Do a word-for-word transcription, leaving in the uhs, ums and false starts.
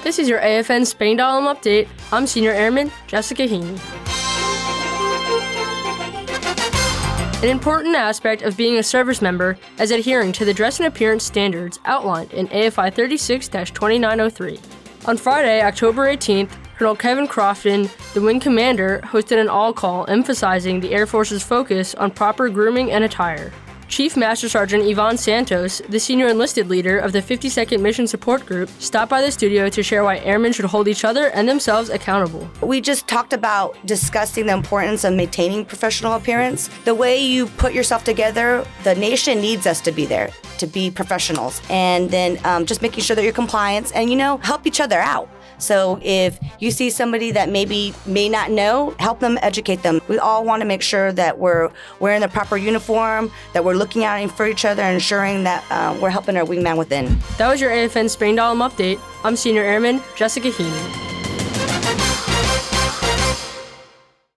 This is your A F N Spain Alum Update. I'm Senior Airman Jessica Heaney. An important aspect of being a service member is adhering to the dress and appearance standards outlined in A F I thirty-six dash twenty-nine oh three. On Friday, October eighteenth, Colonel Kevin Crofton, the Wing Commander, hosted an all-call emphasizing the Air Force's focus on proper grooming and attire. Chief Master Sergeant Yvonne Santos, the senior enlisted leader of the fifty-second Mission Support Group, stopped by the studio to share why airmen should hold each other and themselves accountable. We just talked about discussing the importance of maintaining professional appearance. The way you put yourself together, the nation needs us to be there, to be professionals. And then um, just making sure that you're compliant and, you know, help each other out. So if you see somebody that maybe may not know, help them, educate them. We all want to make sure that we're wearing the proper uniform, that we're looking out for each other, and ensuring that uh, we're helping our wingman within. That was your A F N Spain Alum Update. I'm Senior Airman Jessica Heaney.